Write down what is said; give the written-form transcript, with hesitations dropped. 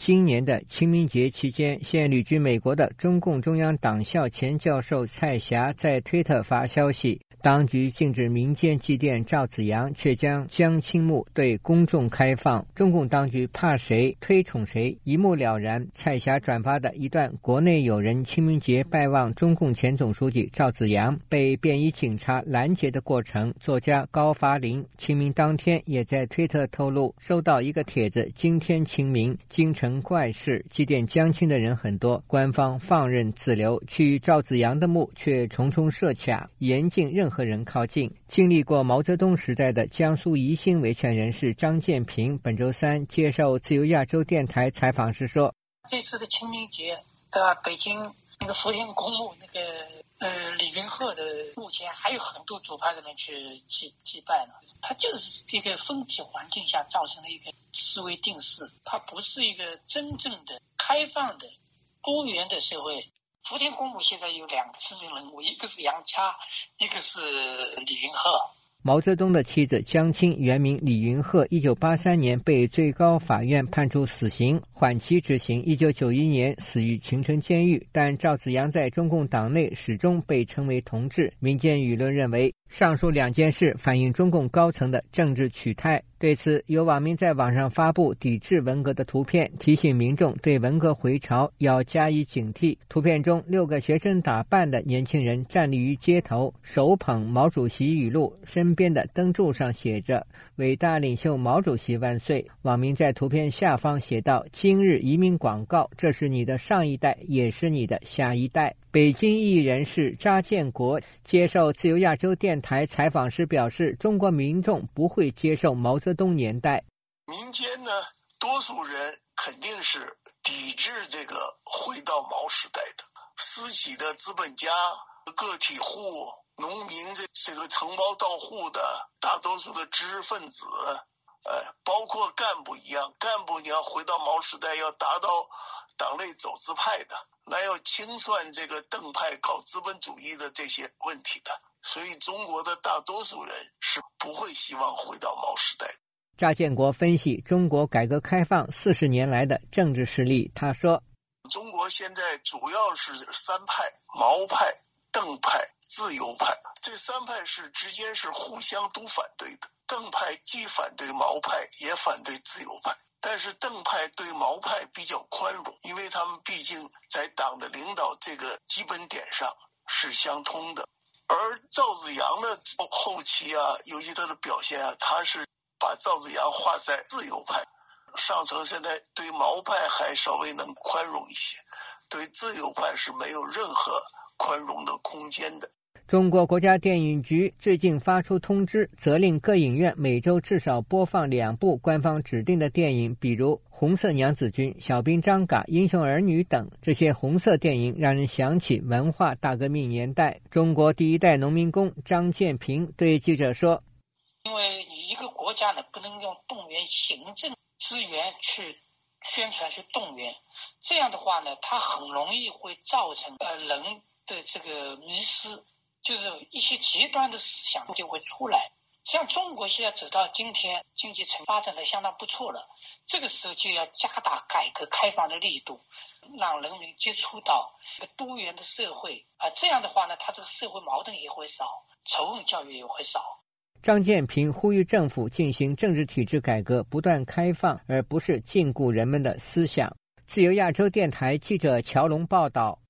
今年的清明节期间，现旅居美国的中共中央党校前教授蔡霞在推特发消息，当局禁止民间祭奠赵紫阳，却将江青墓对公众开放。中共当局怕谁推崇谁，一目了然。蔡霞转发的一段国内友人清明节拜望中共前总书记赵紫阳被便衣警察拦截的过程，作家高发林清明当天也在推特透露收到一个帖子，今天清明，京城怪事，祭奠江青的人很多，官方放任自流，去赵紫阳的墓却重重设卡，严禁任何人靠近。经历过毛泽东时代的江苏宜兴维权人士张建平本周三接受自由亚洲电台采访时说， 这次的清明节在北京那个福田公墓那个李云鹤的墓前还有很多左派的人去祭拜呢。它就是这个封闭环境下造成的一个思维定式，它不是一个真正的开放的多元的社会。福田公墓现在有两个知名人物，一个是杨家，一个是李云鹤。 毛泽东的妻子江青原名李云鹤，1983年被最高法院判处死刑，缓期执行，1991年死于秦城监狱。但赵紫阳在中共党内始终被称为同志，民间舆论认为上述两件事反映中共高层的政治取态。对此，有网民在网上发布抵制文革的图片，提醒民众对文革回潮要加以警惕。图片中6个学生打扮的年轻人站立于街头，手捧毛主席语录，身边的灯柱上写着伟大领袖毛主席万岁。网民在图片下方写道，今日移民广告，这是你的上一代，也是你的下一代。北京异议人士查建国接受自由亚洲电台采访时表示，中国民众不会接受毛泽东年代。 民间呢，多数人肯定是抵制这个回到毛时代的。私企的资本家、个体户、农民这个承包到户的大多数的知识分子，包括干部一样，干部你要回到毛时代，要达到党内走资派的，那要清算这个邓派搞资本主义的这些问题的，所以中国的大多数人是不会希望回到毛时代。 查建国分析中国改革开放40年来的政治实力，他说， 中国现在主要是三派，毛派、邓派、自由派，这三派之间是互相都反对的。邓派既反对毛派，也反对自由派，但是邓派对毛派比较宽容，因为他们毕竟在党的领导这个基本点上是相通的。而赵紫阳呢，后期啊，尤其他的表现啊，他是把赵紫阳划在自由派，上层现在对毛派还稍微能宽容一些，对自由派是没有任何宽容的空间的。 中国国家电影局最近发出通知，责令各影院每周至少播放2部官方指定的电影，比如《红色娘子军》、《小兵张嘎》、《英雄儿女》等。这些红色电影让人想起文化大革命年代。中国第一代农民工张建平对记者说， 因为你一个国家呢，不能用动员行政资源去宣传去动员，这样的话呢，它很容易会造成人的这个迷失，就是一些极端的思想就会出来。像中国现在走到今天，经济发展的相当不错了，这个时候就要加大改革开放的力度，让人民接触到一个多元的社会这样的话呢，他这个社会矛盾也会少，仇恨教育也会少。 张建平呼吁政府进行政治体制改革，不断开放，而不是禁锢人们的思想。自由亚洲电台记者乔龙报道。